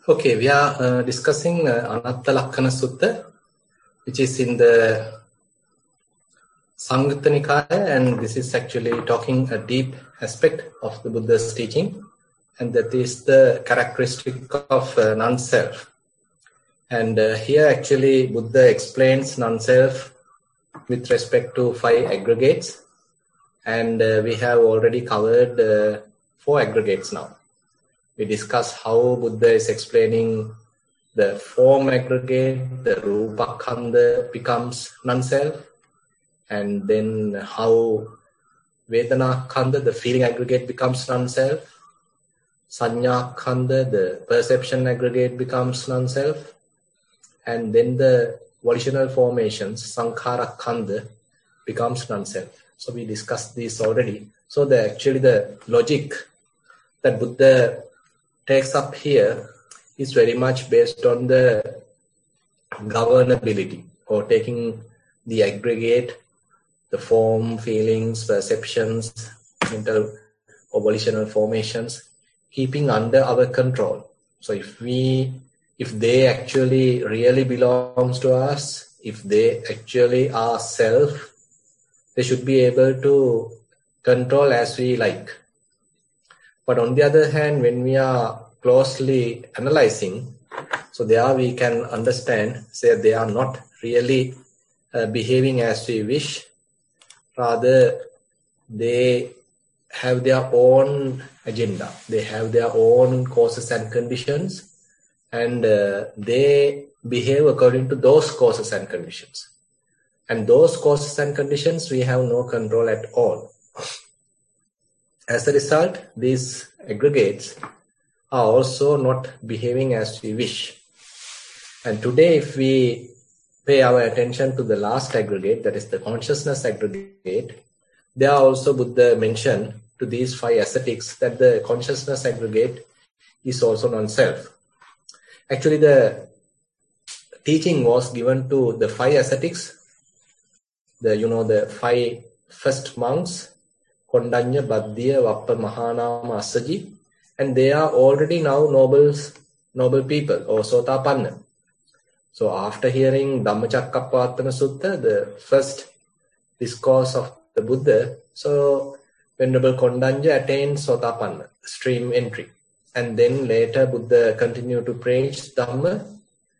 Okay, we are discussing Anatta Lakkana Sutta, which is in the Samyutta Nikaya, and this is actually talking a deep aspect of the Buddha's teaching, and that is the characteristic of non-self. And here actually Buddha explains non-self with respect to 5 aggregates, and we have already covered 4 aggregates now. We discussed how Buddha is explaining the form aggregate, the Rupa Khanda becomes non-self, and then how Vedana Khanda, the feeling aggregate, becomes non-self, Sanya Khanda, the perception aggregate, becomes non-self, and then the volitional formations, Sankhara Khanda, becomes non-self. So we discussed this already. So the logic that Buddha takes up here is very much based on the governability, or taking the aggregate, the form, feelings, perceptions, mental or volitional formations, keeping under our control. So if they actually really belongs to us, if they actually are self, they should be able to control as we like. But on the other hand, when we are closely analyzing, so there we can understand, say they are not really behaving as we wish. Rather, they have their own agenda. They have their own causes and conditions, and they behave according to those causes and conditions. And those causes and conditions, we have no control at all. As a result, these aggregates are also not behaving as we wish. And today, if we pay our attention to the last aggregate, that is the consciousness aggregate, there also Buddha mentioned to these 5 ascetics that the consciousness aggregate is also non-self. Actually, the teaching was given to the 5 ascetics, the 5 first monks, Kondanya, Baddiya, Vappa, Mahanama, Assaji, and they are already now noble people, or Sotapanna. So after hearing Dhammacakkappavattana Sutta, the first discourse of the Buddha, so Venerable Kondanya attained Sotapanna, stream entry. And then later Buddha continued to preach Dhamma.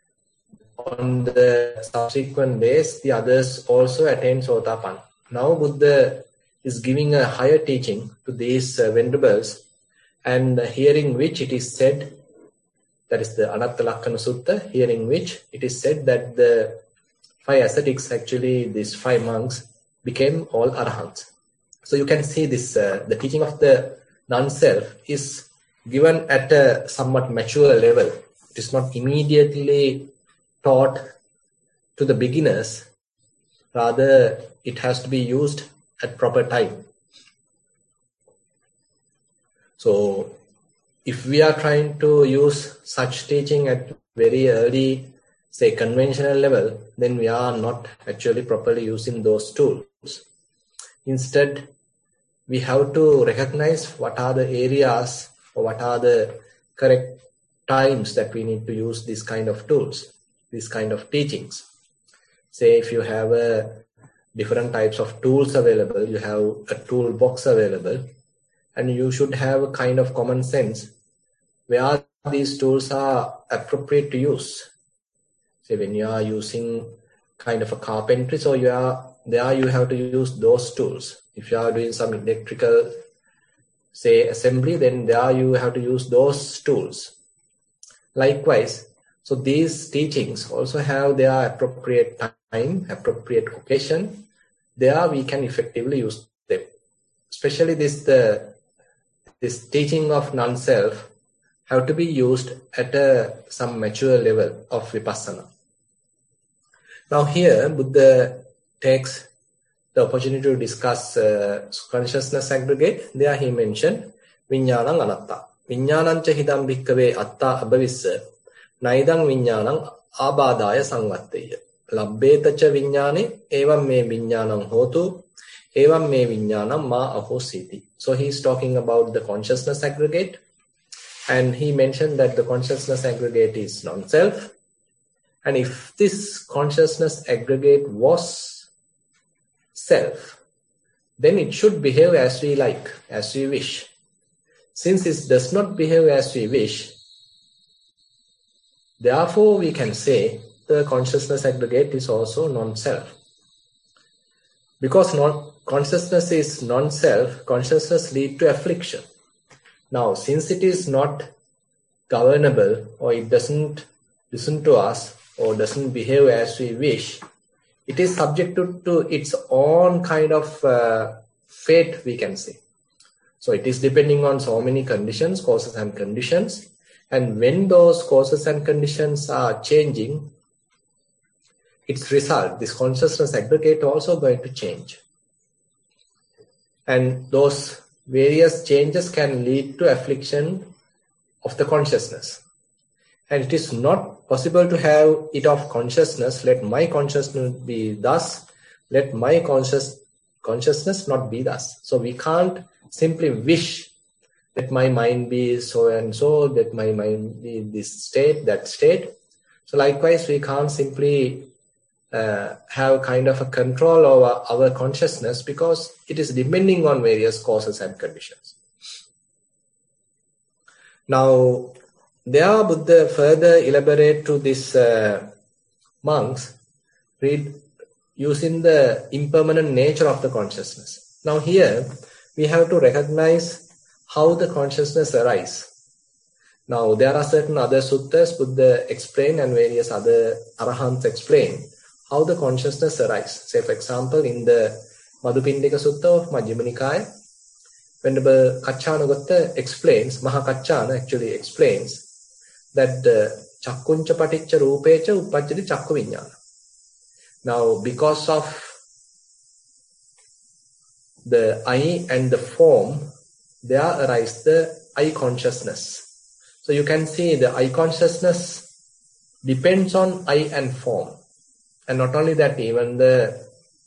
On the subsequent days, the others also attained Sotapanna. Now Buddha is giving a higher teaching to these venerables, and hearing which it is said, that is the Anatta Lakkana Sutta, hearing which it is said that the 5 ascetics, actually these 5 monks, became all arahants. So you can see this, the teaching of the non-self is given at a somewhat mature level. It is not immediately taught to the beginners. Rather, it has to be used at proper time. So if we are trying to use such teaching at very early, say conventional level, then we are not actually properly using those tools. Instead, we have to recognize what are the areas or what are the correct times that we need to use these kind of tools, these kind of teachings. Say if you have different types of tools available, you have a toolbox available, and you should have a kind of common sense where these tools are appropriate to use. Say when you are using kind of a carpentry, so you have to use those tools. If you are doing some electrical, say assembly, then there you have to use those tools. Likewise, so these teachings also have their appropriate time, appropriate occasion. There we can effectively use them. Especially this teaching of non-self have to be used at some mature level of vipassana. Now here, Buddha takes the opportunity to discuss consciousness aggregate. There he mentioned Viññānaṁ anatta. Viññānaṁ ca hidam bhikkave atta abhavissa. Naidam viññānaṁ ābādāya saṅvatteya. Labbeta ca viññāne evam me viññānaṁ hotu. Evam me viññānaṁ ma ahositi. So he is talking about the consciousness aggregate. And he mentioned that the consciousness aggregate is non-self. And if this consciousness aggregate was self, then it should behave as we like, as we wish. Since it does not behave as we wish, therefore we can say the consciousness aggregate is also non-self. Because consciousness is non-self, consciousness leads to affliction. Now, since it is not governable, or it doesn't listen to us, or doesn't behave as we wish, it is subjected to its own kind of fate, we can say. So it is depending on so many conditions, causes and conditions. And when those causes and conditions are changing, its result, this consciousness aggregate, also going to change. And those various changes can lead to affliction of the consciousness. And it is not possible to have it of consciousness, let my consciousness be thus, let my consciousness not be thus. So we can't simply wish that my mind be so and so, that my mind be this state, that state. So likewise, we can't simply have kind of a control over our consciousness, because it is depending on various causes and conditions. Now, there Buddha further elaborate to this monks, using the impermanent nature of the consciousness. Now here, we have to recognize how the consciousness arises. Now, there are certain other suttas Buddha explain, and various other arahants explain how the consciousness arises. Say, for example, in the Madhupindika Sutta of Majjhima Nikaya, Venerable Kaccanagotta explains, Mahakaccana actually explains, that Chakkuncha Paticca Rupecha Uppajjati Chakku Viññāna. Now, because of the eye and the form, there arises the eye consciousness. So you can see the eye consciousness depends on eye and form. And not only that, even the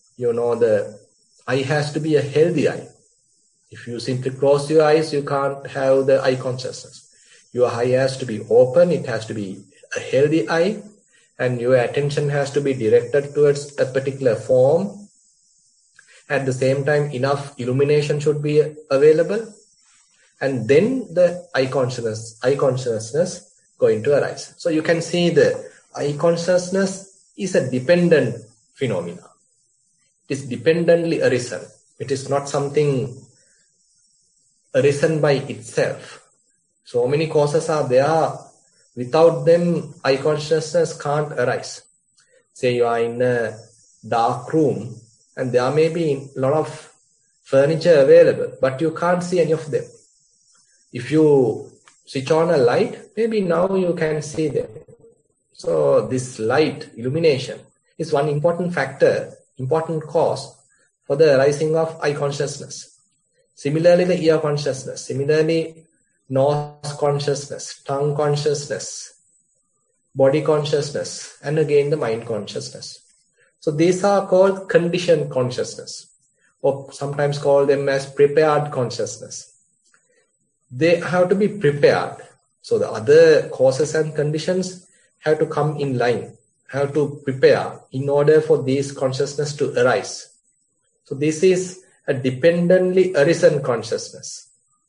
eye has to be a healthy eye. If you simply close your eyes, you can't have the eye consciousness. Your eye has to be open, it has to be a healthy eye, and your attention has to be directed towards a particular form. At the same time, enough illumination should be available. And then the eye consciousness going to arise. So you can see the eye consciousness is a dependent phenomena. It is dependently arisen. It is not something arisen by itself. So many causes are there. Without them, eye consciousness can't arise. Say you are in a dark room and there may be a lot of furniture available, but you can't see any of them. If you switch on a light, maybe now you can see them. So this light, illumination, is one important factor, important cause for the arising of eye consciousness. Similarly, the ear consciousness. Similarly, nose consciousness, tongue consciousness, body consciousness, and again the mind consciousness. So these are called conditioned consciousness, or sometimes call them as prepared consciousness. They have to be prepared. So the other causes and conditions have to come in line, have to prepare in order for these consciousness to arise. So this is a dependently arisen consciousness.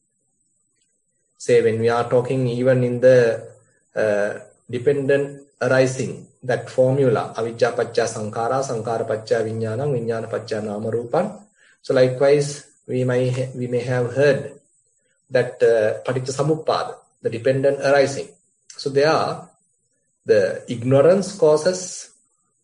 Say when we are talking even in the dependent arising, that formula, avijja pacca sankhara, sankhara pacca viññānam, viññāna pacca nama rūpam. So likewise, we may have heard that paticca samuppada, the dependent arising. So there, the ignorance causes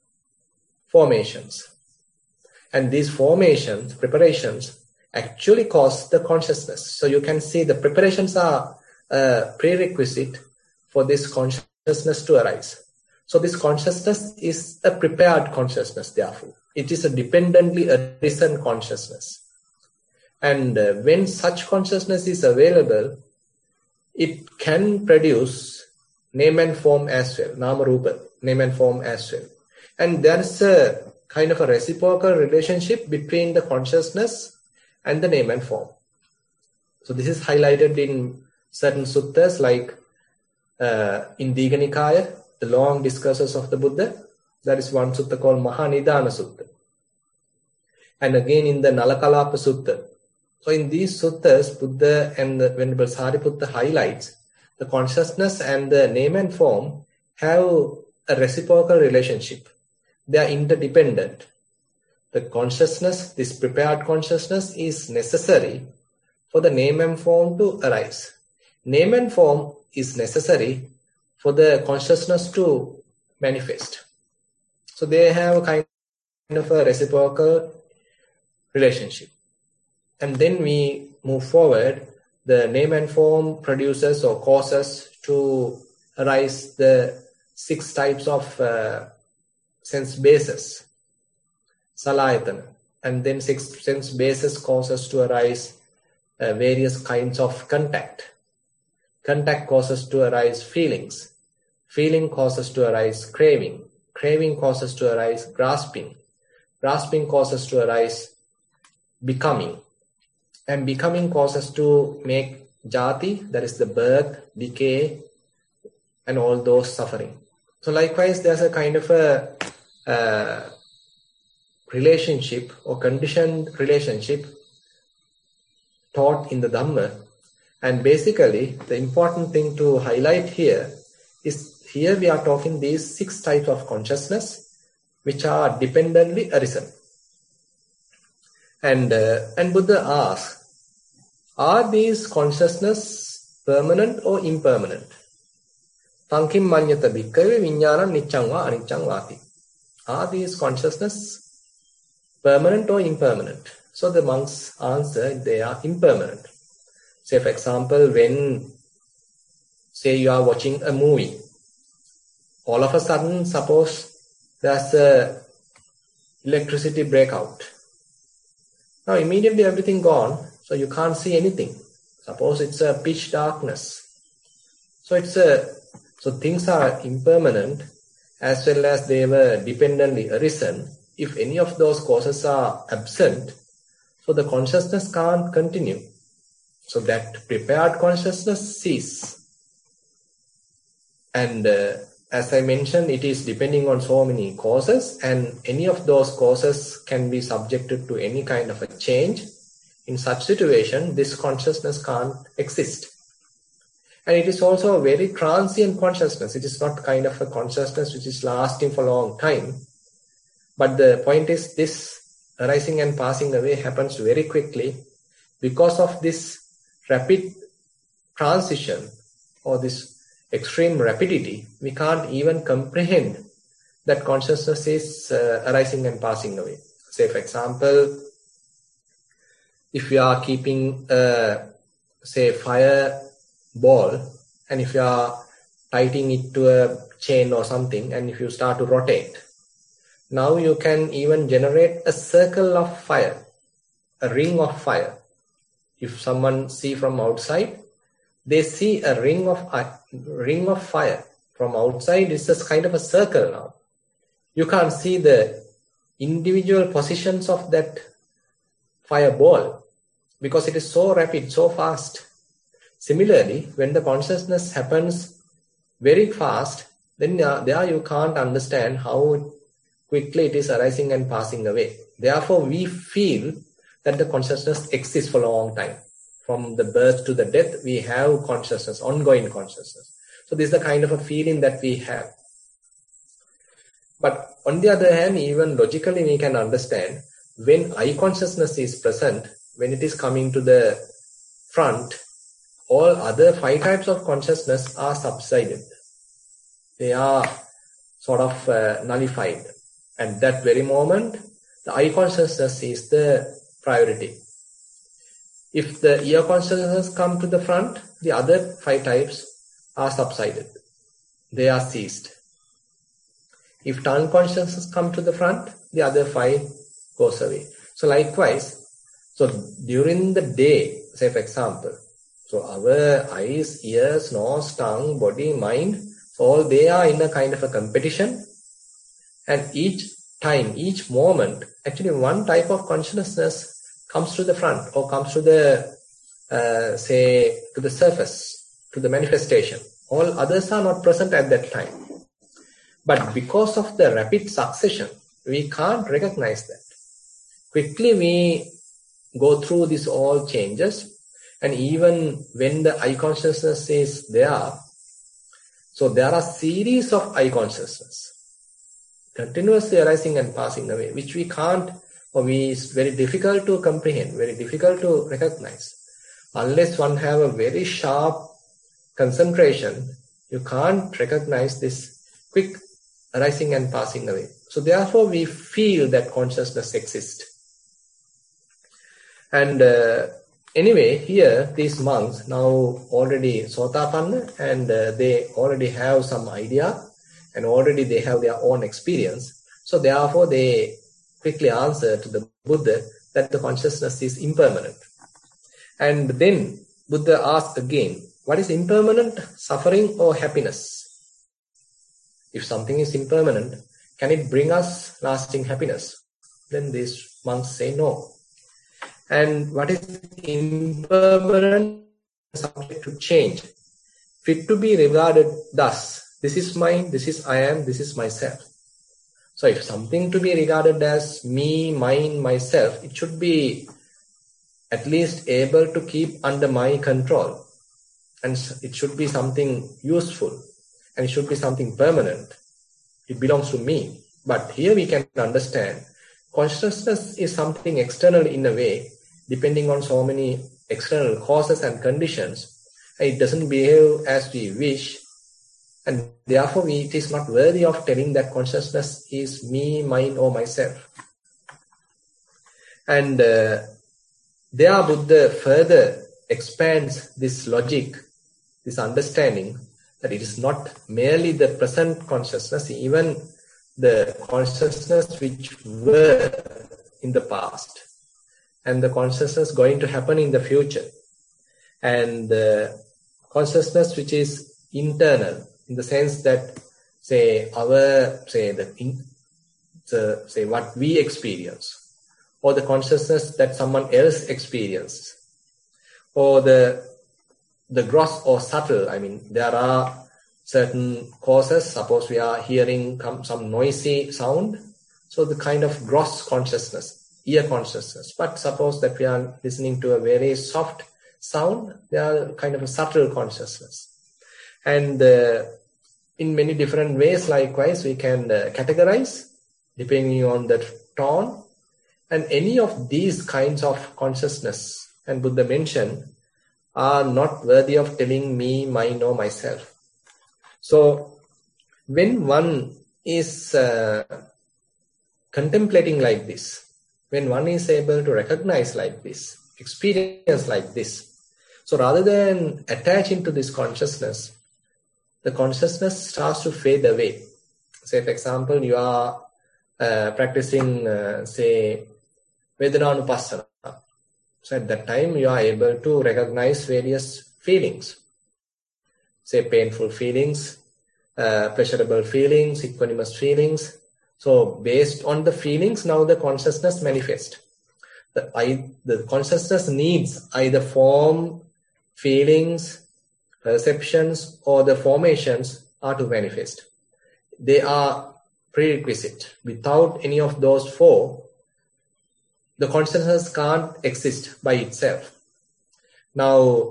formations. And these formations, preparations, actually cause the consciousness. So you can see the preparations are a prerequisite for this consciousness to arise. So this consciousness is a prepared consciousness, therefore. It is a dependently arisen consciousness. And when such consciousness is available, it can produce name and form as well, nama rupa, name and form as well. And there is a kind of a reciprocal relationship between the consciousness and the name and form. So this is highlighted in certain suttas like in Digha Nikaya, the long discourses of the Buddha, there is one sutta called Mahanidana Sutta. And again in the Nalakalapa Sutta. So in these suttas, Buddha and the Venerable Sariputta highlights the consciousness and the name and form have a reciprocal relationship. They are interdependent. The consciousness, this prepared consciousness, is necessary for the name and form to arise. Name and form is necessary for the consciousness to manifest. So they have a kind of a reciprocal relationship. And then we move forward, the name and form produces or causes to arise the 6 types of sense bases, salayatana, and then 6 sense bases causes to arise various kinds of contact. Contact causes to arise feelings. Feeling causes to arise craving. Craving causes to arise grasping. Grasping causes to arise becoming. And becoming causes to make jati, that is the birth, decay, and all those suffering. So likewise, there's a kind of a relationship or conditioned relationship taught in the Dhamma. And basically, the important thing to highlight here is here we are talking these 6 types of consciousness which are dependently arisen. And Buddha asks, are these consciousness permanent or impermanent? Tankim manyata bhikkave viññānam niccang va aniccang vāti. Are these consciousness permanent or impermanent? So the monks answer, they are impermanent. Say for example, when say you are watching a movie, all of a sudden suppose there's a electricity breakout. Now immediately everything gone, so you can't see anything. Suppose it's a pitch darkness. So so things are impermanent as well as they were dependently arisen. If any of those causes are absent, so the consciousness can't continue. So that prepared consciousness ceases. And as I mentioned, it is depending on so many causes, and any of those causes can be subjected to any kind of a change. In such situation, this consciousness can't exist. And it is also a very transient consciousness. It is not kind of a consciousness which is lasting for a long time. But the point is, this arising and passing away happens very quickly. Because of this rapid transition or this extreme rapidity, we can't even comprehend that consciousness is arising and passing away. Say for example, if you are keeping say fire ball, and if you are tightening it to a chain or something, and if you start to rotate, now you can even generate a circle of fire, a ring of fire. If someone see from outside, they see a ring of fire. From outside, it's just kind of a circle now. You can't see the individual positions of that fireball because it is so rapid, so fast. Similarly, when the consciousness happens very fast, then there you can't understand how quickly it is arising and passing away. Therefore, we feel that the consciousness exists for a long time. From the birth to the death, we have consciousness, ongoing consciousness. So this is the kind of a feeling that we have. But on the other hand, even logically we can understand when I consciousness is present, when it is coming to the front, all other 5 types of consciousness are subsided. They are sort of nullified. At that very moment, the I consciousness is the priority. If the ear consciousness come to the front, the other 5 types are subsided. They are ceased. If tongue consciousness come to the front, the other 5 goes away. So likewise, so during the day, say for example, so our eyes, ears, nose, tongue, body, mind, so all they are in a kind of a competition. And each time, each moment, actually one type of consciousness comes to the front or comes to the, say, to the surface. to the manifestation. All others are not present at that time. But because of the rapid succession, we can't recognize that. Quickly we go through these all changes, and even when the I consciousness is there, so there are series of I consciousness continuously arising and passing away, which we can't, or it's very difficult to comprehend, very difficult to recognize. Unless one have a very sharp concentration, you can't recognize this quick arising and passing away. So therefore we feel that consciousness exists. And anyway, here these monks now already Sotapanna, and they already have some idea, and already they have their own experience. So therefore they quickly answer to the Buddha that the consciousness is impermanent. And then Buddha asks again, what is impermanent, suffering or happiness? If something is impermanent, can it bring us lasting happiness? Then these monks say no. And what is impermanent, subject to change, fit to be regarded thus: this is mine, this is I am, this is myself. So if something to be regarded as me, mine, myself, it should be at least able to keep under my control. And it should be something useful, and it should be something permanent. It belongs to me. But here we can understand consciousness is something external in a way, depending on so many external causes and conditions. And it doesn't behave as we wish. And therefore it is not worthy of telling that consciousness is me, mine or myself. And there Buddha further expands this logic, this understanding, that it is not merely the present consciousness, even the consciousness which were in the past, and the consciousness going to happen in the future, and the consciousness which is internal, in the sense that, what we experience, or the consciousness that someone else experiences, or the gross or subtle. I mean, there are certain causes. Suppose we are hearing some noisy sound, so the kind of gross consciousness, ear consciousness. But suppose that we are listening to a very soft sound, there are kind of a subtle consciousness. And in many different ways, likewise, we can categorize depending on the tone. And any of these kinds of consciousness, and Buddha mentioned, are not worthy of telling me, mine or myself. So when one is contemplating like this, when one is able to recognize like this, experience like this, so rather than attaching to this consciousness, the consciousness starts to fade away. Say, for example, you are practicing, Vedananupassana. So at that time, you are able to recognize various feelings. Say, painful feelings, pleasurable feelings, equanimous feelings. So based on the feelings, now the consciousness manifests. The consciousness needs either form, feelings, perceptions, or the formations are to manifest. They are prerequisite. Without any of those four, the consciousness can't exist by itself. Now,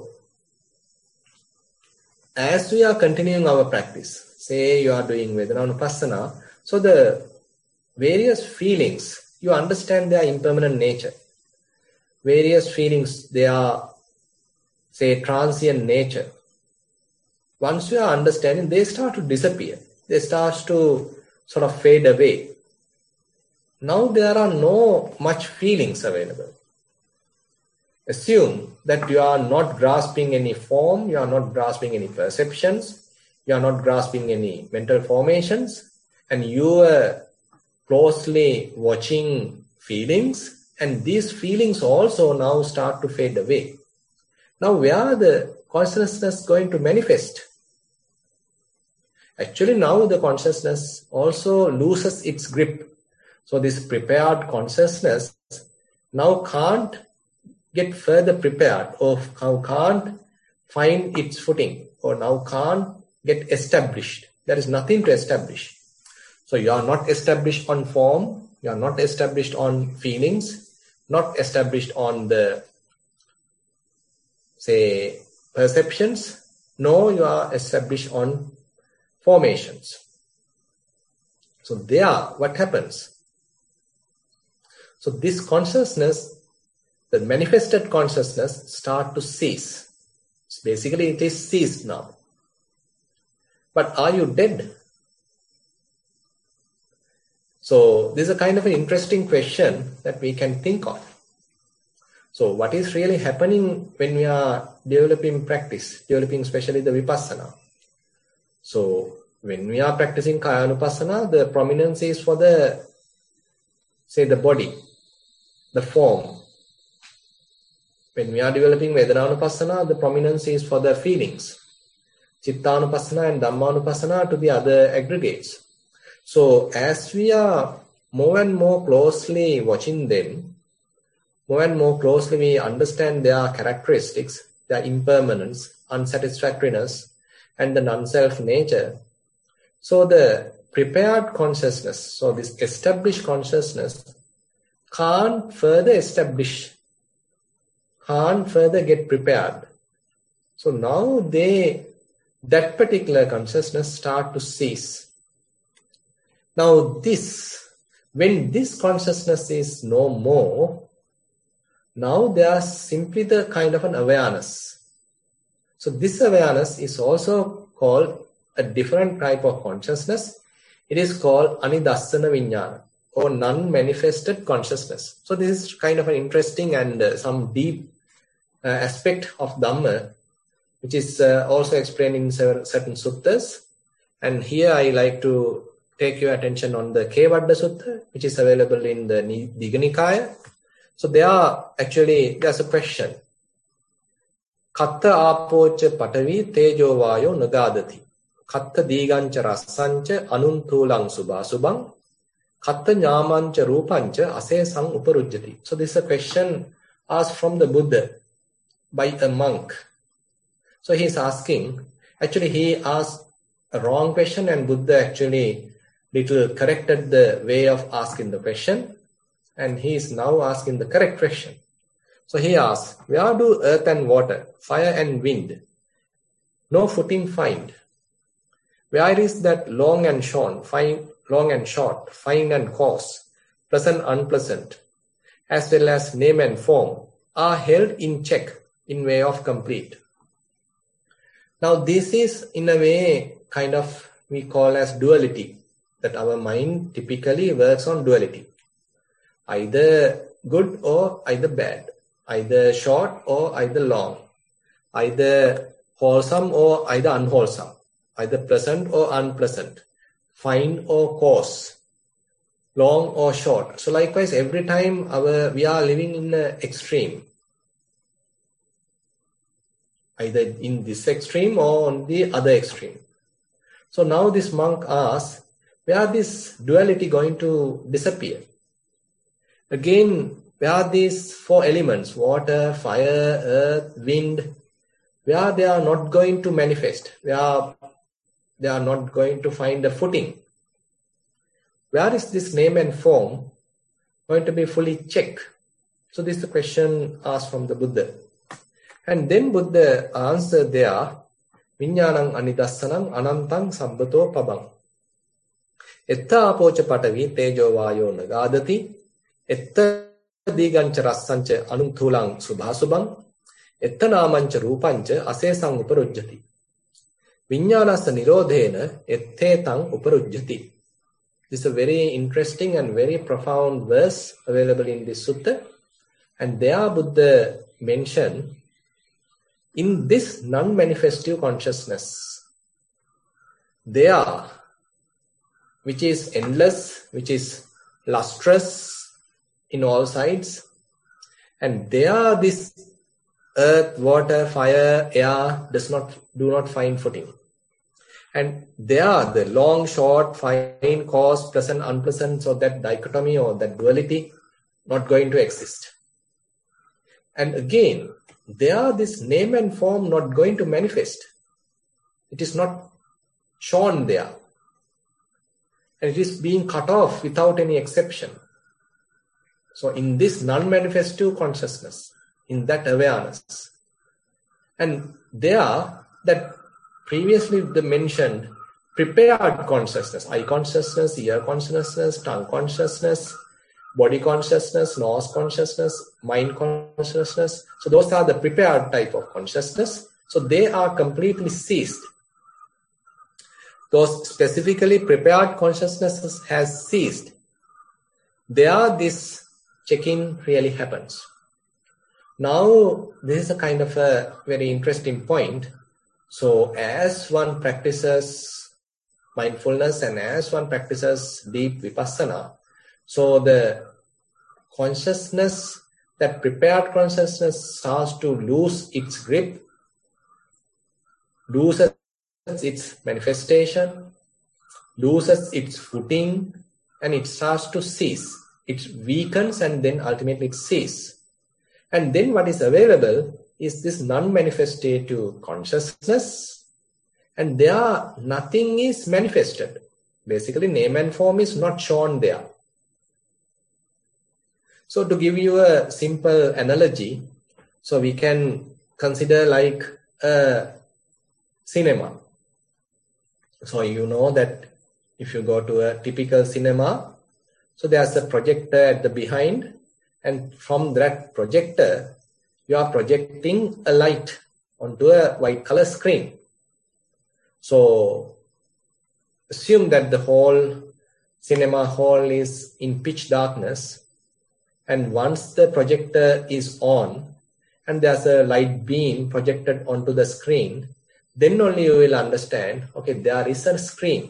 as we are continuing our practice, say you are doing Vedananupassana, so the various feelings, you understand their impermanent nature. Various feelings, they are, say, transient nature. Once you are understanding, they start to disappear. They start to sort of fade away. Now there are no much feelings available. Assume that you are not grasping any form, you are not grasping any perceptions, you are not grasping any mental formations, and you are closely watching feelings, and these feelings also now start to fade away. Now where are the consciousness going to manifest? Actually, now the consciousness also loses its grip. So this prepared consciousness now can't get further prepared, or can't find its footing, or now can't get established. There is nothing to establish. So you are not established on form, you are not established on feelings, not established on the, say, perceptions, no, you are established on formations. So there, what happens? So this consciousness, the manifested consciousness, start to cease. So basically it is ceased now. But are you dead? So this is a kind of an interesting question that we can think of. So what is really happening when we are developing practice, developing especially the Vipassana? So when we are practicing Kayanupassana, the prominence is for the, say, the body, the form. When we are developing Vedananupassana, the prominence is for the feelings. Chittanupassana and Dhammanupassana to the other aggregates. So as we are more and more closely watching them, more and more closely we understand their characteristics, their impermanence, unsatisfactoriness, and the non-self nature. So the prepared consciousness, so this established consciousness can't further establish, can't further get prepared. So now that particular consciousness start to cease. Now when this consciousness is no more, now there's simply the kind of an awareness. So this awareness is also called a different type of consciousness. It is called anidassana viññāna, or non-manifested consciousness. So this is kind of an interesting and some deep aspect of Dhamma, which is also explained in certain suttas. And here I like to take your attention on the Kevadda Sutta, which is available in the Digha Nikāya. So there's a question. Katta āpoca patavi tejo vayo nagadati. Katta diganca rassanca anunthulang subhasubang. Katta ñāmanca rūpanca asesang uparujjati. So this is a question asked from the Buddha by a monk. So he's asking, actually he asked a wrong question and Buddha actually little corrected the way of asking the question. And he is now asking the correct question. So he asks, where do earth and water, fire and wind, no footing find? Where is that long and short, fine and coarse, pleasant, unpleasant, as well as name and form, are held in check in way of complete? Now this is in a way kind of we call as duality, that our mind typically works on duality. Either good or either bad, either short or either long, either wholesome or either unwholesome, either pleasant or unpleasant, fine or coarse, long or short. So likewise, every time we are living in an extreme, either in this extreme or on the other extreme. So now this monk asks, where is this duality going to disappear? Again, where are these four elements, water, fire, earth, wind, where they are not going to manifest, where they are not going to find a footing? Where is this name and form going to be fully checked? So this is the question asked from the Buddha. And then Buddha answered there, Viññānaṁ anidassanam anantaṁ sabbato pabam. Etta apoca patavi tejo vayo nagadati. Etta diganca rassanca anunthulang subhasubang. Etta nāmanca rūpanca asesang uparujjati. Viññānassa nirodhena etthetang uparujjati. This is a very interesting and very profound verse available in this sutta. And there Buddha mentioned, in this non-manifestive consciousness, there, which is endless, which is lustrous in all sides, and there this earth, water, fire, air do not find footing. And there the long, short, fine, coarse, pleasant, unpleasant, so that dichotomy or that duality not going to exist. And again, there this name and form not going to manifest. It is not shown there. And it is being cut off without any exception. So in this non-manifestive consciousness, in that awareness, and there that previously the mentioned prepared consciousness, eye consciousness, ear consciousness, tongue consciousness, body consciousness, nose consciousness, mind consciousness. So those are the prepared type of consciousness. So they are completely ceased. Those specifically prepared consciousnesses has ceased. There this check-in really happens. Now this is a kind of a very interesting point. So as one practices mindfulness and as one practices deep vipassana, so the consciousness, that prepared consciousness starts to lose its grip, loses its manifestation, loses its footing, and it starts to cease. It weakens and then ultimately it ceases. And then what is available is this non-manifestative consciousness, and there nothing is manifested. Basically, name and form is not shown there. So to give you a simple analogy, so we can consider like a cinema. So you know that if you go to a typical cinema, so there's a projector at the behind, and from that projector, you are projecting a light onto a white color screen. So assume that the whole cinema hall is in pitch darkness, and once the projector is on and there's a light beam projected onto the screen, then only you will understand, okay, there is a screen.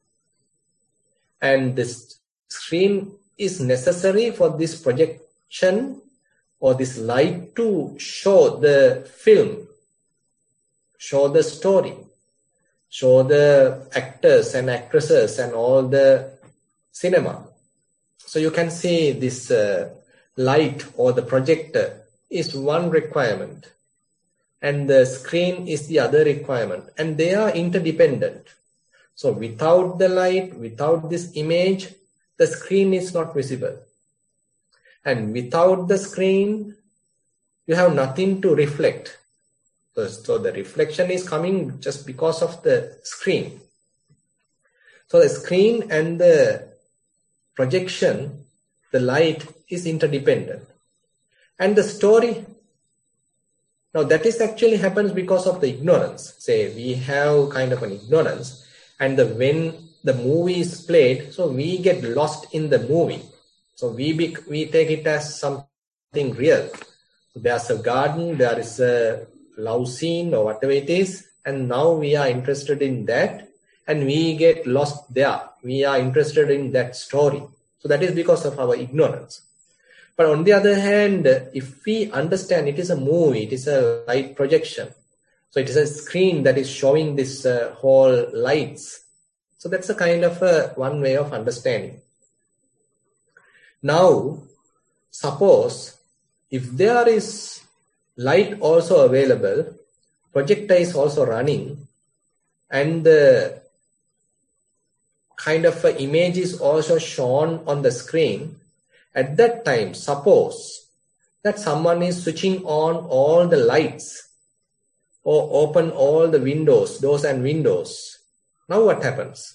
And this screen is necessary for this projection or this light to show the film, show the story, show the actors and actresses and all the cinema. So you can see this light or the projector is one requirement, and the screen is the other requirement, and they are interdependent. So without the light, without this image, the screen is not visible. And without the screen, you have nothing to reflect. So the reflection is coming just because of the screen. So the screen and the projection, the light is interdependent. And the story, now that is actually happens because of the ignorance. Say we have kind of an ignorance, and when the movie is played, so we get lost in the movie. So we take it as something real. So there's a garden, there is a love scene or whatever it is, and now we are interested in that, and we get lost there. We are interested in that story. So that is because of our ignorance. But on the other hand, if we understand it is a movie, it is a light projection. So it is a screen that is showing this whole lights. So that's a kind of one way of understanding. Now, suppose if there is light also available, projector is also running, and the kind of image is also shown on the screen, at that time, suppose that someone is switching on all the lights or open all the windows, doors and windows. Now what happens?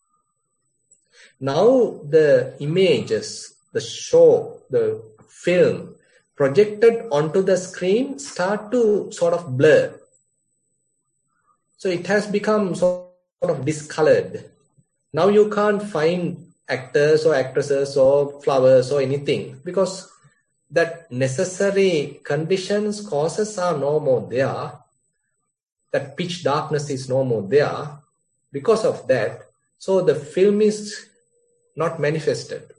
Now the images, the show, the film projected onto the screen start to sort of blur. So it has become sort of discolored. Now you can't find actors or actresses or flowers or anything, because that necessary conditions, causes are no more there. That pitch darkness is no more there. Because of that, so the film is not manifested.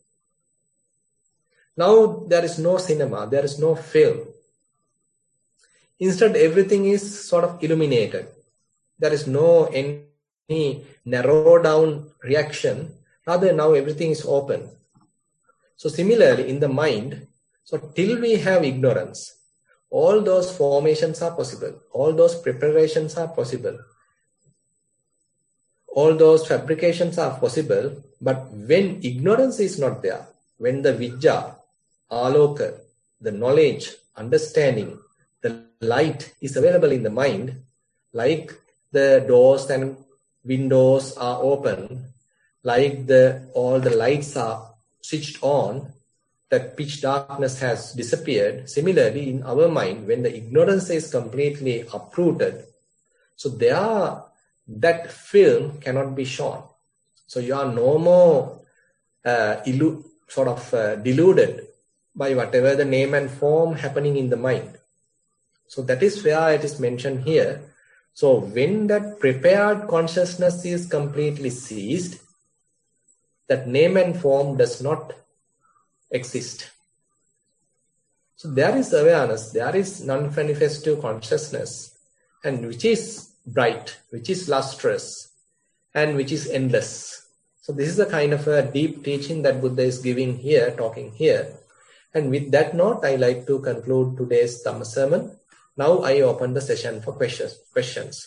Now there is no cinema, there is no film. Instead, everything is sort of illuminated. There is no any narrow down reaction. Rather, now everything is open. So similarly, in the mind, so till we have ignorance, all those formations are possible. All those preparations are possible. all those fabrications are possible, but when ignorance is not there, when the vidya, aloka, the knowledge, understanding, the light is available in the mind, like the doors and windows are open, like all the lights are switched on, that pitch darkness has disappeared. Similarly, in our mind, when the ignorance is completely uprooted, so that film cannot be shown. So you are no more deluded by whatever the name and form happening in the mind. So that is where it is mentioned here. So when that prepared consciousness is completely ceased, that name and form does not exist. So there is awareness, there is non-manifestive consciousness, and which is bright, which is lustrous, and which is endless. So this is a kind of a deep teaching that Buddha is giving here, talking here. And with that note, I like to conclude today's Dhamma sermon. Now I open the session for questions.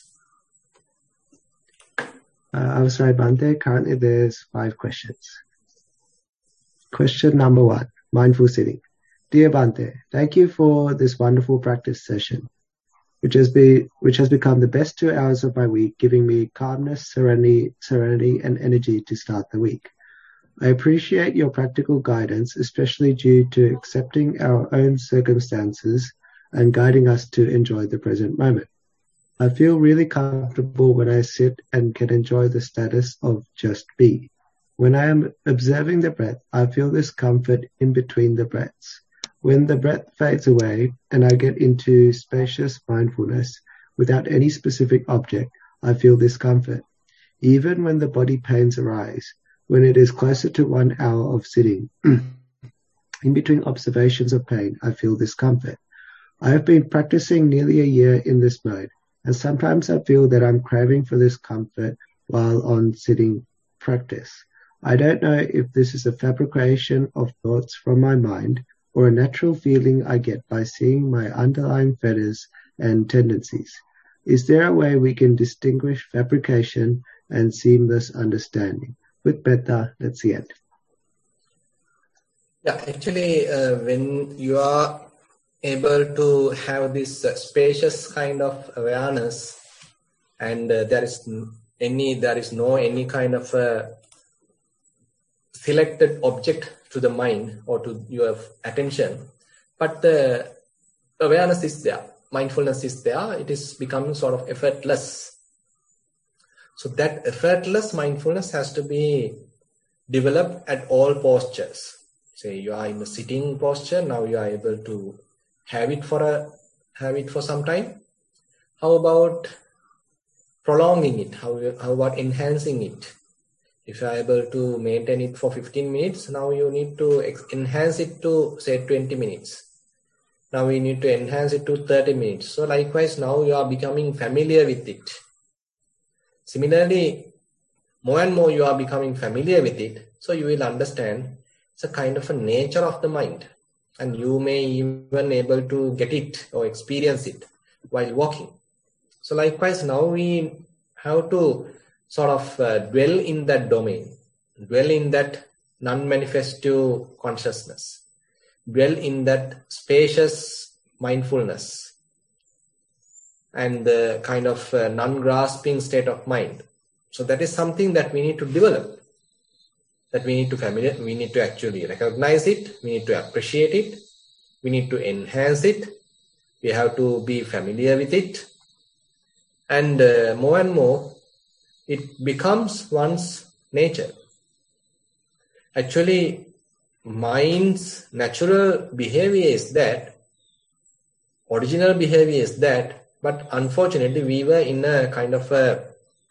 I'm sorry, Bhante. Currently there's 5 questions. Question number 1, mindful sitting. Dear Bhante, thank you for this wonderful practice session, which has become the best 2 hours of my week, giving me calmness, serenity, and energy to start the week. I appreciate your practical guidance, especially due to accepting our own circumstances and guiding us to enjoy the present moment. I feel really comfortable when I sit and can enjoy the status of just be. When I am observing the breath, I feel this comfort in between the breaths. When the breath fades away and I get into spacious mindfulness without any specific object, I feel this comfort. Even when the body pains arise, when it is closer to 1 hour of sitting, in between observations of pain, I feel this comfort. I have been practicing nearly a year in this mode, and sometimes I feel that I'm craving for this comfort while on sitting practice. I don't know if this is a fabrication of thoughts from my mind or a natural feeling I get by seeing my underlying fetters and tendencies. Is there a way we can distinguish fabrication and seamless understanding? With metta, that's the end. Yeah, actually, when you are able to have this spacious kind of awareness, and there is no any kind of selected object to the mind or to your attention, but the awareness is there, mindfulness is there, it is becoming sort of effortless. So that effortless mindfulness has to be developed at all postures. Say you are in the sitting posture, now you are able to have it for some time. How about prolonging it? How about enhancing it? If you are able to maintain it for 15 minutes, now you need to enhance it to say 20 minutes. Now we need to enhance it to 30 minutes. So likewise, now you are becoming familiar with it. Similarly, more and more you are becoming familiar with it, so you will understand it's a kind of a nature of the mind, and you may even able to get it or experience it while walking. So likewise, now we have to sort of dwell in that domain, dwell in that non-manifestive consciousness, dwell in that spacious mindfulness and the kind of non-grasping state of mind. So that is something that we need to develop, that we need to actually recognize it, we need to appreciate it, we need to enhance it, we have to be familiar with it, and more it becomes one's nature. Actually, mind's natural behavior is that, original behavior is that, but unfortunately we were in a kind of a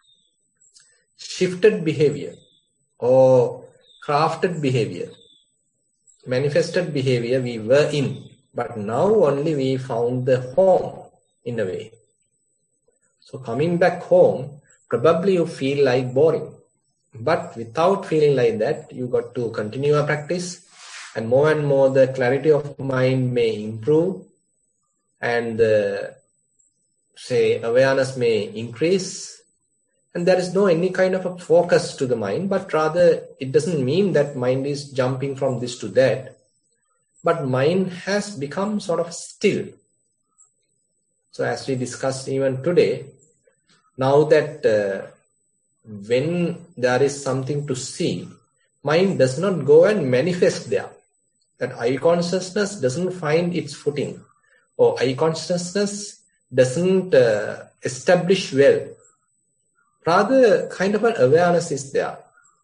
shifted behavior or crafted behavior, manifested behavior we were in, but now only we found the home in a way. So coming back home, probably you feel like boring, but without feeling like that, you got to continue your practice, and more the clarity of mind may improve, and say awareness may increase, And there is no any kind of a focus to the mind, but rather it doesn't mean that mind is jumping from this to that, but mind has become sort of still. So as we discussed even today, now that when there is something to see, mind does not go and manifest there. That eye consciousness doesn't find its footing, or eye consciousness doesn't establish well. Rather, kind of an awareness is there.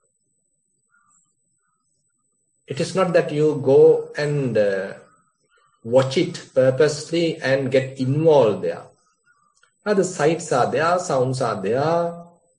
It is not that you go and watch it purposely and get involved there. Rather, sights are there, sounds are there,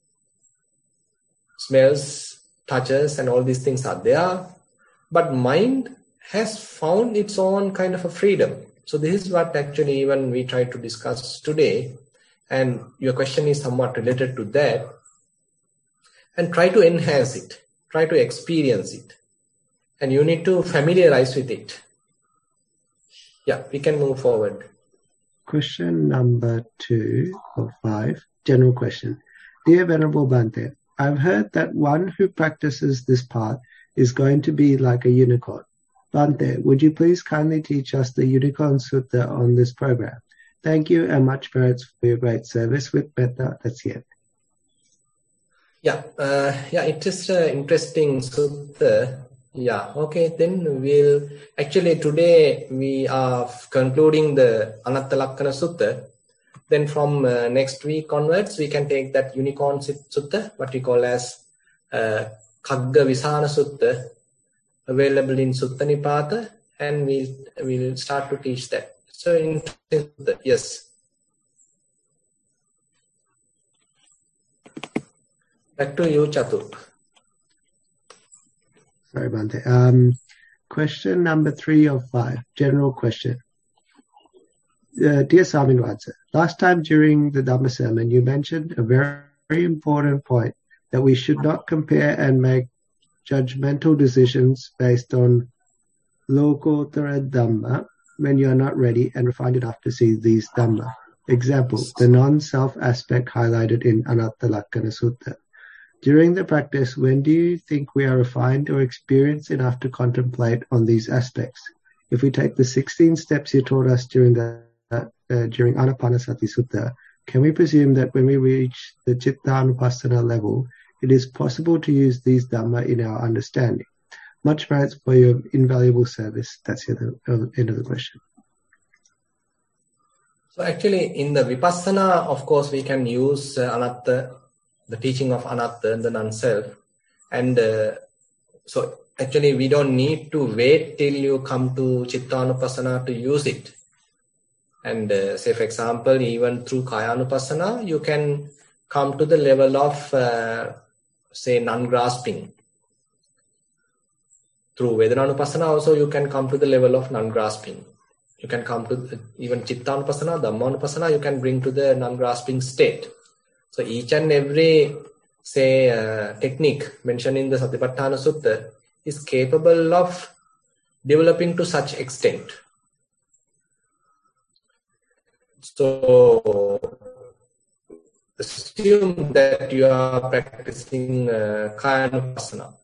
smells, touches, and all these things are there. But mind has found its own kind of a freedom. So this is what actually even we try to discuss today. And your question is somewhat related to that. And try to enhance it. Try to experience it. And you need to familiarize with it. Yeah, we can move forward. Question number 2 of 5, general question. Dear Venerable Bhante, I've heard that one who practices this path is going to be like a unicorn. Bhante, would you please kindly teach us the Unicorn Sutta on this program? Thank you and much merits for your great service with Metta. That's it. Yeah, it is an interesting sutta. Yeah, okay, then we'll... Actually, today we are concluding the Anatta Lakkana Sutta. Then from next week onwards, we can take that Unicorn Sutta, what we call as Kagga Visana Sutta, available in Sutta Nipata, and we'll start to teach that. So, yes. Back to you, Chatuk. Sorry, Bhante. Question number 3 of 5, general question. Dear Swaminatha, last time during the Dhamma sermon, you mentioned a very, very important point, that we should not compare and make judgmental decisions based on Lokotara Dhamma when you are not ready and refined enough to see these Dhamma. Example, the non-self aspect highlighted in Anatta Lakkana Sutta. During the practice, when do you think we are refined or experienced enough to contemplate on these aspects? If we take the 16 steps you taught us during Anapanasati Sutta, can we presume that when we reach the Chittanupassana level, it is possible to use these Dhamma in our understanding? Much merits for your invaluable service. That's the end of the question. So actually, in the Vipassana, of course, we can use Anatta, the teaching of Anatta and the non-self. And so actually, we don't need to wait till you come to Chittanupassana to use it. And say, for example, even through Kayanupassana, you can come to the level of, say, non-grasping. Through Vedananupassana also, you can come to the level of non-grasping. You can come to even Chittanupassana, Dhammanupassana, you can bring to the non-grasping state. So each and every, say, technique mentioned in the Satipatthana Sutta is capable of developing to such extent. So assume that you are practicing Kayanupassana.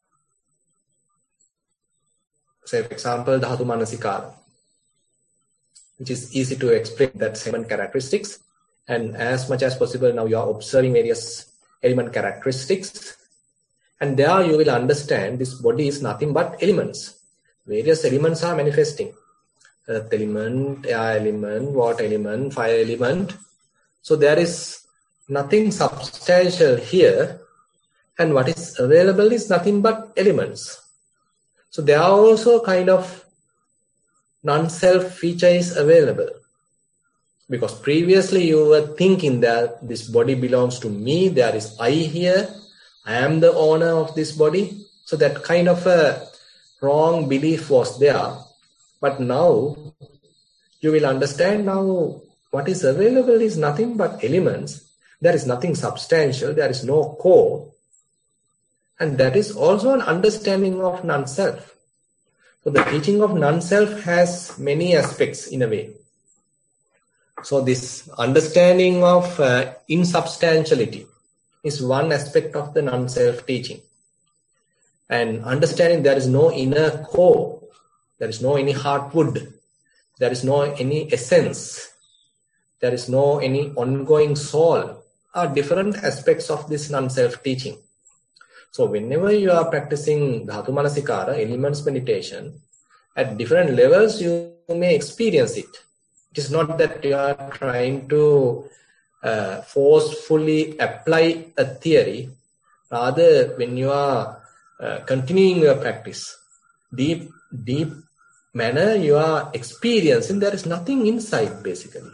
Say, for example, Dhatu Manasikara, which is easy to explain that 7 characteristics. And as much as possible, now you are observing various element characteristics. And there you will understand this body is nothing but elements. Various elements are manifesting. Earth element, air element, water element, fire element. So there is nothing substantial here. And what is available is nothing but elements. So there are also kind of non-self feature is available. Because previously you were thinking that this body belongs to me, there is I here, I am the owner of this body. So that kind of a wrong belief was there. But now you will understand now what is available is nothing but elements. There is nothing substantial, there is no core. And that is also an understanding of non-self. So the teaching of non-self has many aspects in a way. So this understanding of insubstantiality, is one aspect of the non-self teaching. And understanding there is no inner core, there is no any heartwood, there is no any essence, there is no any ongoing soul, are different aspects of this non-self teaching. So whenever you are practicing Dhatu Manasikara, elements meditation, at different levels you may experience it. It is not that you are trying to forcefully apply a theory. Rather, when you are continuing your practice, deep manner you are experiencing, there is nothing inside basically.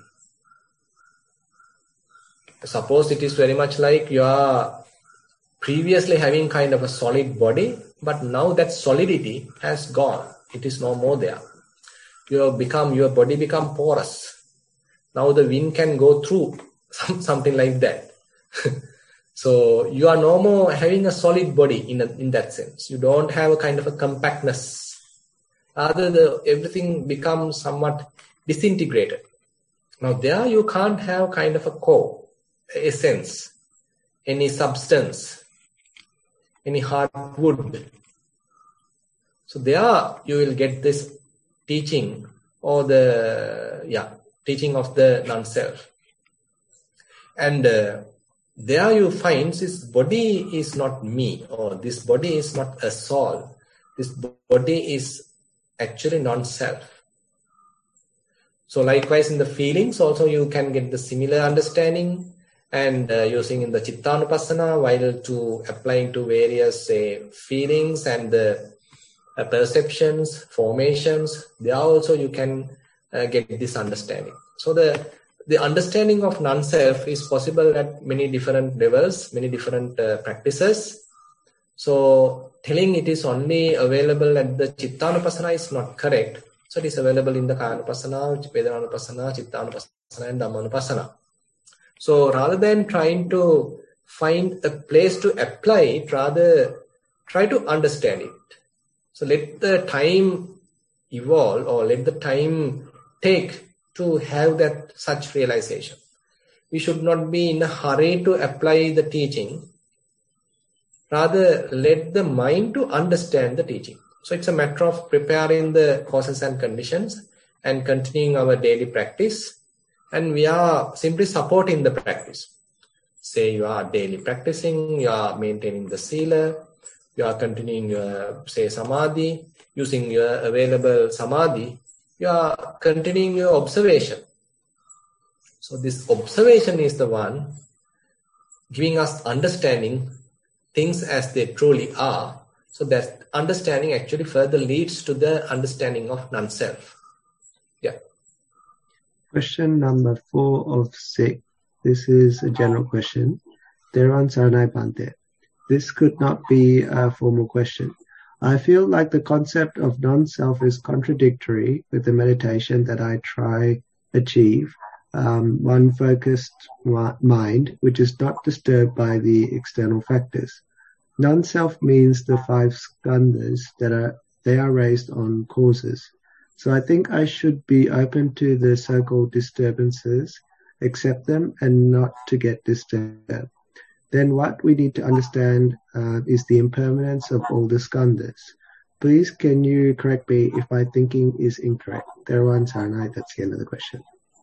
Suppose it is very much like you are previously having kind of a solid body, but now that solidity has gone. It is no more there. Your body become porous. Now the wind can go through, something like that. So you are no more having a solid body in that sense. You don't have a kind of a compactness. Rather, everything becomes somewhat disintegrated. Now there you can't have kind of a core, essence, any substance, any hard wood. So there you will get this teaching or teaching of the non-self. And there you find this body is not me, or this body is not a soul. This body is actually non-self. So likewise in the feelings also you can get the similar understanding, and using in the Chittanupassana while applying to various feelings and the perceptions, formations, there also you can get this understanding. So the understanding of non-self is possible at many different levels, many different practices. So telling it is only available at the Chittanupassana is not correct. So it is available in the Kayanupassana, Vedanupassana, Chittanupassana and Dhammanupassana. So rather than trying to find a place to apply it, rather try to understand it. So let the time evolve, or let the time take to have that such realization. We should not be in a hurry to apply the teaching. Rather, let the mind to understand the teaching. So it's a matter of preparing the causes and conditions and continuing our daily practice. And we are simply supporting the practice. Say you are daily practicing, you are maintaining the sila, you are continuing your, say, samadhi, using your available samadhi, you are continuing your observation. So this observation is the one giving us understanding things as they truly are. So that understanding actually further leads to the understanding of non-self. Yeah. Question number 4 of 6. This is a general question. Theron Saranai Bhante. This could not be a formal question. I feel like the concept of non-self is contradictory with the meditation that I try achieve, one focused mind, which is not disturbed by the external factors. Non-self means the 5 skandhas they are raised on causes. So I think I should be open to the so-called disturbances, accept them, and not to get disturbed. Then what we need to understand is the impermanence of all the skandhas. Please, can you correct me if my thinking is incorrect? Theron Saranai, that's the end of the question.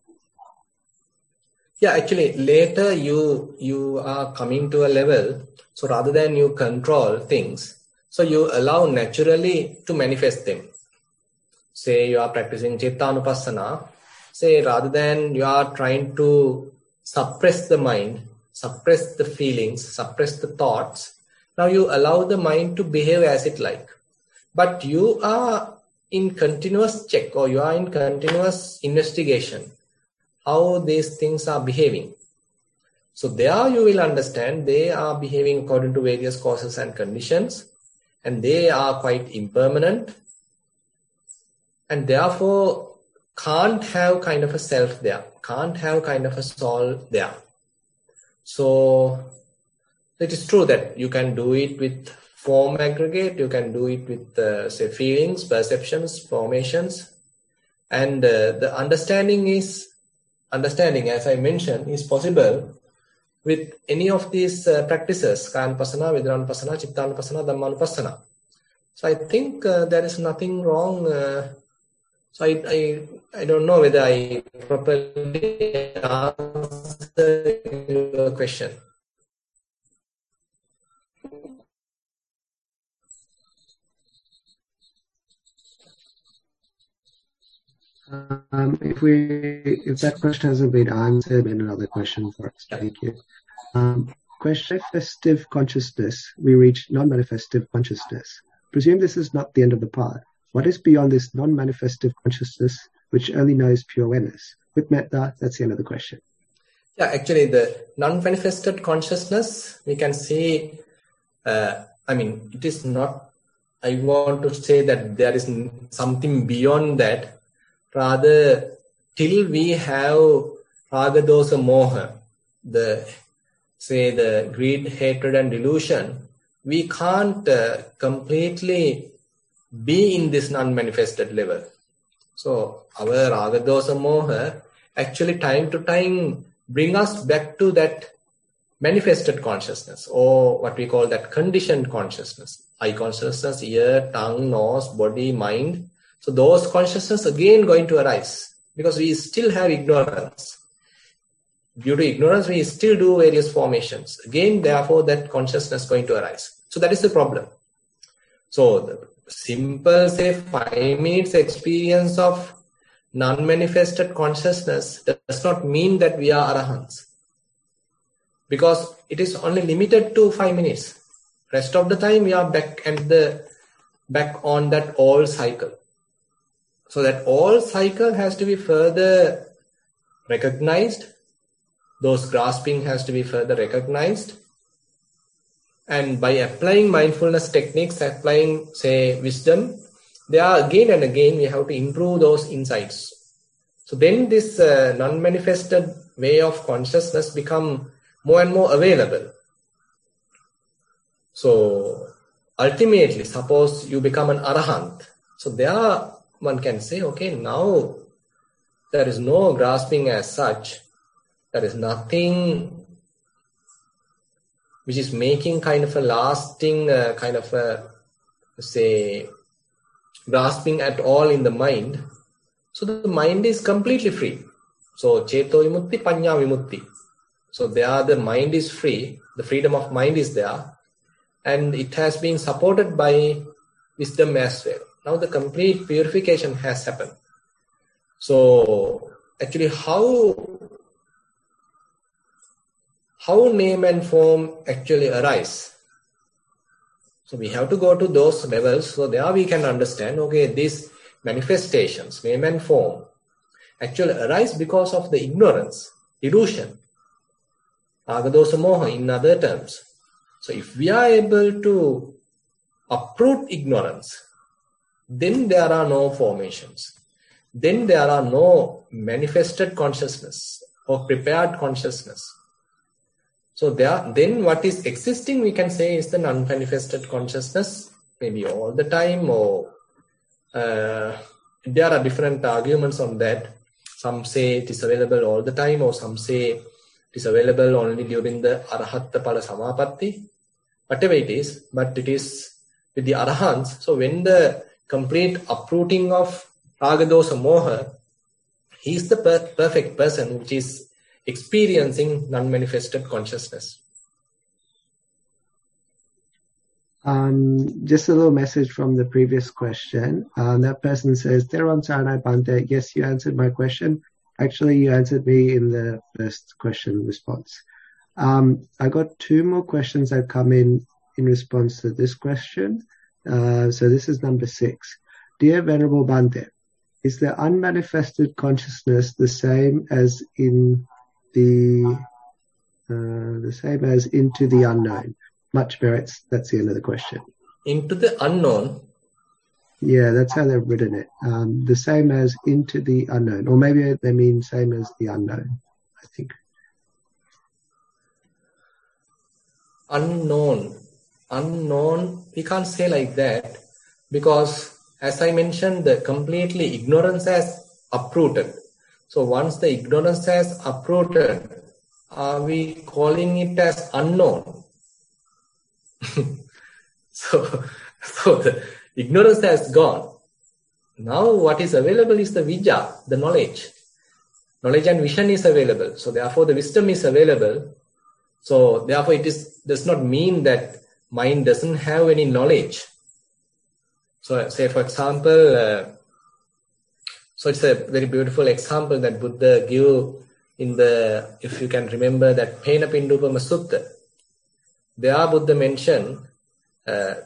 Yeah, actually, later you are coming to a level, so rather than you control things, so you allow naturally to manifest them. Say you are practicing Chittanupassana, say rather than you are trying to suppress the mind, suppress the feelings, suppress the thoughts, now you allow the mind to behave as it like. But you are in continuous check, or you are in continuous investigation how these things are behaving. So there you will understand they are behaving according to various causes and conditions, and they are quite impermanent, and therefore can't have kind of a self there, can't have kind of a soul there. So it is true that you can do it with form aggregate, you can do it with say feelings, perceptions, formations, and the understanding, as I mentioned, is possible with any of these practices, Kayanupassana, Vedananupassana, Chittanupassana, Dhammanupassana. So I think there is nothing wrong. So I don't know whether I properly answered your question. If that question hasn't been answered, then another question for us. Thank you. Question: manifestive consciousness, we reach non-manifestive consciousness. Presume this is not the end of the path. What is beyond this non-manifestive consciousness, which only knows pure awareness? With metta, that's the end of the question. Yeah, actually, the non-manifested consciousness, we can say, it is not, I want to say that there is something beyond that. Rather, till we have raga, dosa, moha, the greed, hatred and delusion, we can't completely be in this non-manifested level. So our raga, dosa, moha actually time to time bring us back to that manifested consciousness, or what we call that conditioned consciousness. Eye consciousness, ear, tongue, nose, body, mind. So those consciousness again going to arise because we still have ignorance. Due to ignorance, we still do various formations. Again, therefore, that consciousness going to arise. So that is the problem. So the simple, say, 5 minutes experience of non-manifested consciousness does not mean that we are arahants. Because it is only limited to 5 minutes. Rest of the time we are back on that old cycle. So that old cycle has to be further recognized. Those grasping has to be further recognized. And by applying mindfulness techniques, applying, say, wisdom, there are again and again we have to improve those insights. So then this non-manifested way of consciousness become more and more available. So ultimately, suppose you become an arahant. So there one can say, okay, now there is no grasping as such. There is nothing which is making kind of a lasting grasping at all in the mind. So the mind is completely free. So Cheto Vimutti, Panya Vimutti. So there the mind is free. The freedom of mind is there. And it has been supported by wisdom as well. Now the complete purification has happened. So actually how name and form actually arise? So we have to go to those levels. So there we can understand, okay, these manifestations, name and form, actually arise because of the ignorance, illusion, raga, dosa, moha in other terms. So if we are able to uproot ignorance, then there are no formations. Then there are no manifested consciousness or prepared consciousness. So then what is existing, we can say, is the non-manifested consciousness, maybe all the time, or there are different arguments on that. Some say it is available all the time, or some say it is available only during the Arahatta Pala Samapatti. Whatever it is, but it is with the Arahants. So when the complete uprooting of Raga, Dosa, Moha, he is the perfect person which is experiencing non-manifested consciousness. Just a little message from the previous question. That person says, Theron Saranai Bhante, yes, you answered my question. Actually, you answered me in the first question response. I got 2 more questions that come in response to this question. So this is number 6. Dear Venerable Bhante, is the unmanifested consciousness the same as in into the unknown? Much merits. That's the end of the question. Into the unknown? Yeah, that's how they've written it. The same as into the unknown. Or maybe they mean same as the unknown, I think. Unknown, we can't say like that, because as I mentioned, the completely ignorance has uprooted. So once the ignorance has uprooted, are we calling it as unknown? So the ignorance has gone. Now what is available is the vijja, the knowledge. Knowledge and vision is available. So therefore the wisdom is available. So therefore it does not mean that mind doesn't have any knowledge. So say for example, so it's a very beautiful example that Buddha gave in the, if you can remember that Penapindupama Sutta. There Buddha mentioned that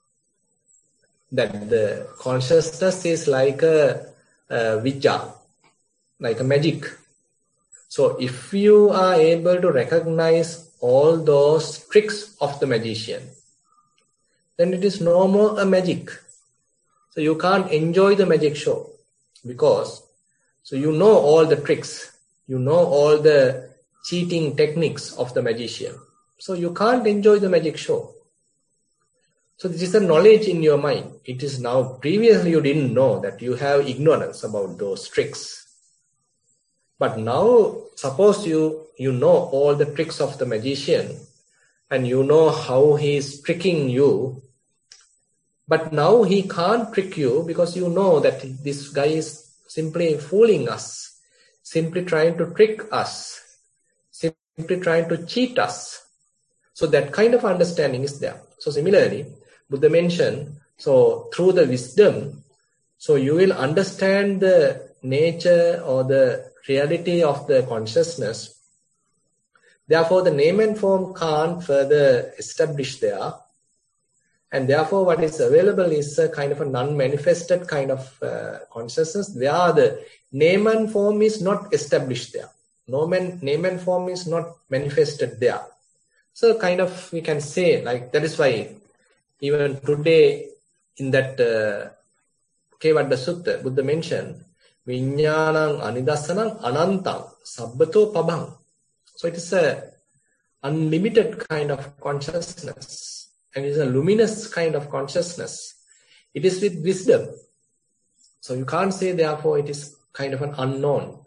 the consciousness is like a vijja, like a magic. So if you are able to recognize all those tricks of the magician, then it is no more a magic. So you can't enjoy the magic show because, so you know all the tricks, you know all the cheating techniques of the magician. So you can't enjoy the magic show. So this is a knowledge in your mind. It is now, previously you didn't know that you have ignorance about those tricks. But now, suppose you know all the tricks of the magician and you know how he is tricking you. But now he can't trick you because you know that this guy is simply fooling us, simply trying to trick us, simply trying to cheat us. So that kind of understanding is there. So similarly, Buddha mentioned, so through the wisdom, so you will understand the nature or the reality of the consciousness. Therefore, the name and form can't further establish there. And therefore, what is available is a kind of a non-manifested kind of consciousness where the name and form is not established there. Name and form is not manifested there. So kind of we can say, like, that is why even today in that Kevadda Sutta, Buddha mentioned, Viññānaṁ anidassanaṁ anantaṁ sabbato pabhaṁ. So it is a unlimited kind of consciousness, and it is a luminous kind of consciousness. It is with wisdom. So you can't say therefore it is kind of an unknown.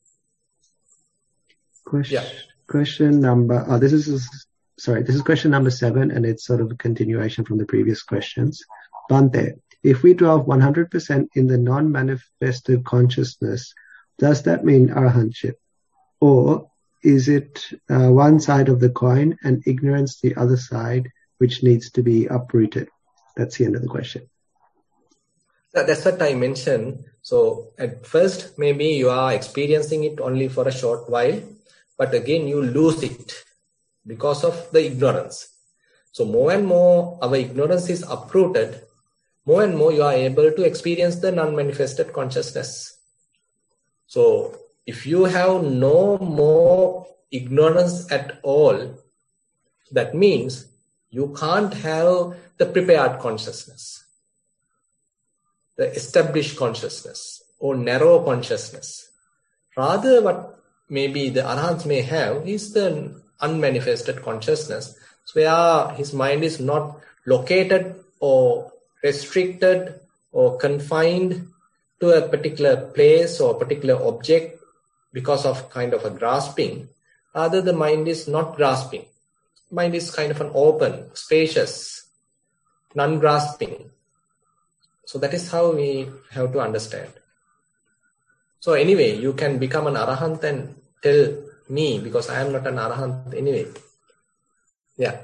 Question number, this is question number 7, and it's sort of a continuation from the previous questions. Bhante, if we dwell 100% in the non-manifested consciousness, does that mean arahantship? Or is it one side of the coin and ignorance the other side, which needs to be uprooted? That's the end of the question. That's what I mentioned. So at first, maybe you are experiencing it only for a short while, but again you lose it because of the ignorance. So more and more our ignorance is uprooted, more and more you are able to experience the non-manifested consciousness. So if you have no more ignorance at all, that means you can't have the prepared consciousness, the established consciousness or narrow consciousness. Rather, what maybe the Arahants may have is the unmanifested consciousness, where his mind is not located or restricted or confined to a particular place or particular object because of kind of a grasping. Rather, the mind is not grasping. Mind is kind of an open, spacious, non-grasping. So that is how we have to understand. So anyway, you can become an Arahant and tell me, because I am not an Arahant anyway. Yeah.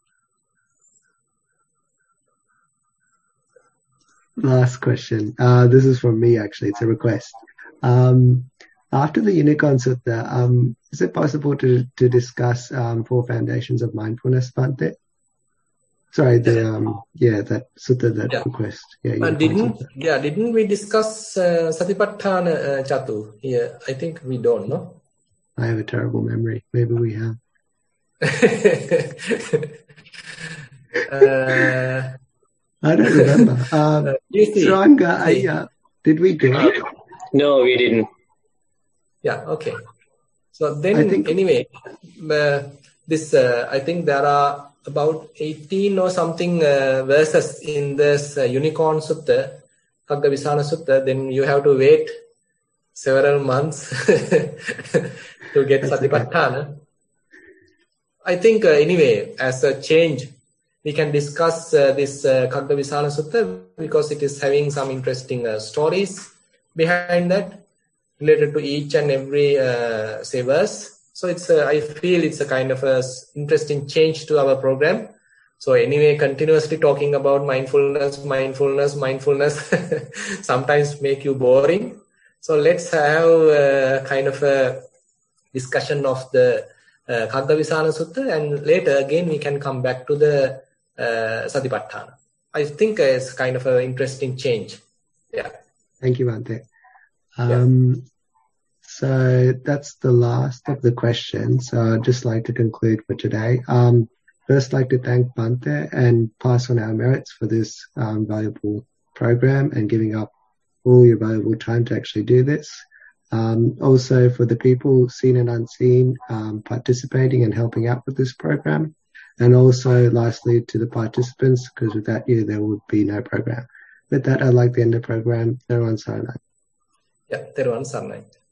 Last question. This is from me, actually. It's a request. After the Unicorn Sutta, is it possible to discuss 4 foundations of mindfulness, Bhante? Sorry, that sutta, that request. Didn't we discuss Satipatthana Chatu here? I think we don't, no? I have a terrible memory. Maybe we have. I don't remember. Saranga, did we do it? No, we didn't. Yeah, okay. So then, anyway, I think there are about 18 or something verses in this Unicorn Sutta, Kaggavisana Sutta. Then you have to wait several months to get Satipatthana. I think anyway, as a change, we can discuss this Kaggavisala Sutta because it is having some interesting stories behind that related to each and every say verse. So it's I feel it's a kind of a interesting change to our program. So anyway, continuously talking about mindfulness sometimes make you boring. So let's have kind of a discussion of the Kaggavisala Sutta, and later again we can come back to the Satipatthana. I think it's kind of an interesting change. Yeah. Thank you, Bhante. So that's the last of the questions. So I'd just like to conclude for today. First, I'd like to thank Bhante and pass on our merits for this valuable program and giving up all your valuable time to actually do this. Also, for the people seen and unseen participating and helping out with this program. And also, lastly, to the participants, because without you, there would be no program. With that, I'd like to end the program. Theruvan Saranai. Yeah, Theruvan Saranai.